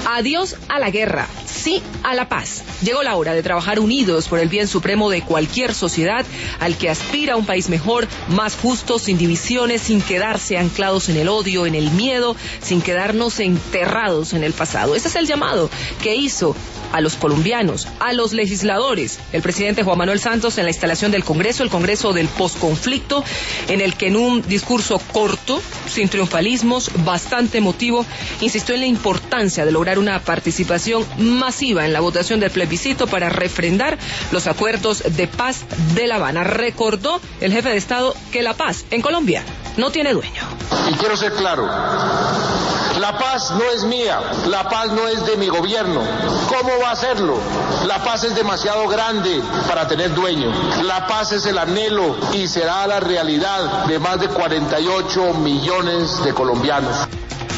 Adiós a la guerra, sí a la paz. Llegó la hora de trabajar unidos por el bien supremo de cualquier sociedad al que aspira a un país mejor, más justo, sin divisiones, sin quedarse anclados en el odio, en el miedo, sin quedarnos enterrados en el pasado. Ese es el llamado que hizo a los colombianos, a los legisladores, el presidente Juan Manuel Santos en la instalación del Congreso, el Congreso del posconflicto, en el que en un discurso corto, sin triunfalismos, bastante emotivo, insistió en la importancia de lograr una participación masiva en la votación del plebiscito para refrendar los acuerdos de paz de La Habana. Recordó el jefe de Estado que la paz en Colombia no tiene dueño. Y quiero ser claro, la paz no es mía, la paz no es de mi gobierno. ¿Cómo va a serlo? La paz es demasiado grande para tener dueño. La paz es el anhelo y será la realidad de más de 48 millones de colombianos.